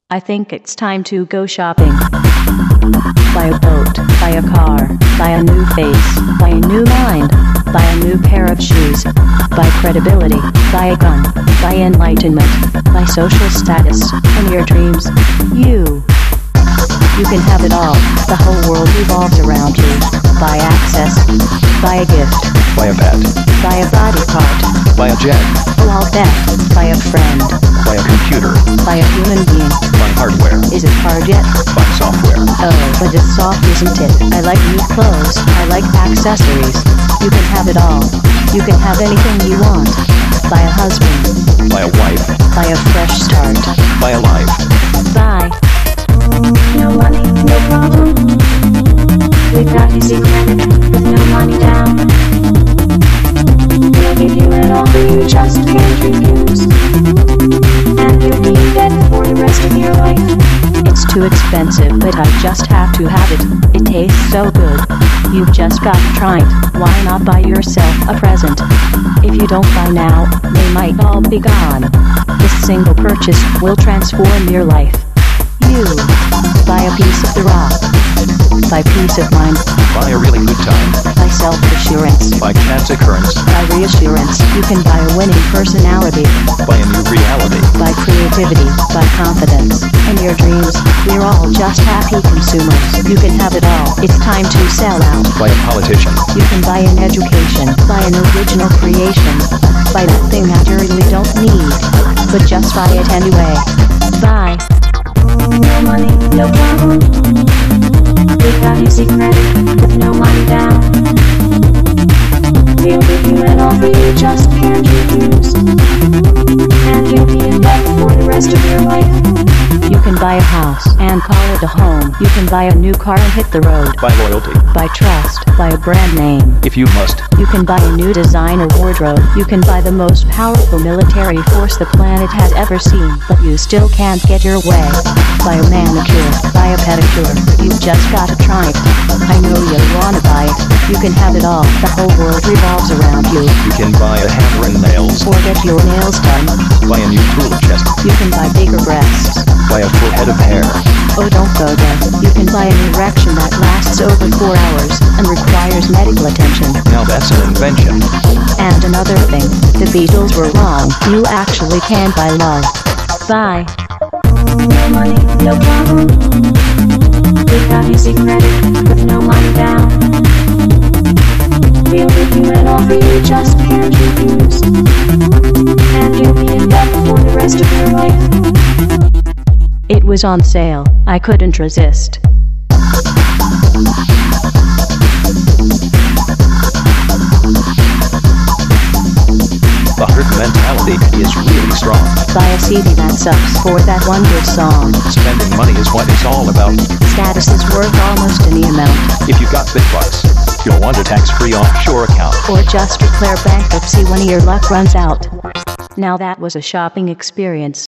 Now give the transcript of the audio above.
I think it's time to go shopping. Buy a boat, buy a car, buy a new face, buy a new mind, buy a new pair of shoes, buy credibility, buy a gun, buy enlightenment, buy social status, and your dreams. You can have it all. The whole world revolves around you. Buy access, buy a gift, Buy a pet. buy a body part, Buy a jet. oh I'll bet, buy a friend, Buy a computer. buy a human being. Buy hardware. Is it hard yet? Buy software. Oh, but it's soft, isn't it? I like new clothes. I like accessories. You can have it all. You can have anything you want. Buy a husband. Buy a wife. Buy a fresh start. Buy a life. Buy. No money, no problem. We've got easy credit with no money down. We'll give you it all, you just can't refuse. And you'll be in debt for the rest of your life. It's too expensive, but I just have to have it. It tastes so good. You've just got to try it. Why not buy yourself a present? If you don't buy now, they might all be gone. This single purchase will transform your life. You buy a piece of the rock. Buy peace of mind. Buy a really good time. Buy self-assurance. Buy chance occurrence. Buy reassurance. You can buy a winning personality. Buy a new reality. Buy creativity. Buy confidence. In your dreams, we're all just happy consumers. You can have it all. It's time to sell out. Buy a politician. You can buy an education. Buy an original creation. Buy that thing that you really don't need, but just buy it anyway. Buy. No money, no problem. We've got easy credit with no money down. We'll give you it all, you just can't refuse. And you'll be in debt for the rest of your life. You can buy a house and call it a home. You can buy a new car and hit the road. Buy loyalty. Buy trust. Buy a brand name. If you must. You can buy a new designer wardrobe. You can buy the most powerful military force the planet has ever seen, but you still can't get your way. Buy a manicure. Buy a pedicure. You've just got to try it. I know you want to buy it. You can have it all. The whole world revolves around you. You can buy a hammer and nails. Or get your nails done. Buy a new tool chest. You can buy bigger breasts. Buy a full head of hair. Oh, don't go there. You can buy an erection that lasts over 4 hours and requires medical attention. Now that's an invention. And another thing, the Beatles were wrong. You actually can buy love. Buy. No money, no problem. We've got easy credit with no money down. We'll give you it all, you just can't refuse. And you'll be in debt for the rest of your life. It was on sale. I couldn't resist. The herd mentality is really strong. Buy a CD that sucks for that one good song. Spending money is what it's all about. Status is worth almost any amount. If you've got BitBucks, you'll want a tax-free offshore account. Or just declare bankruptcy when your luck runs out. Now that was a shopping experience.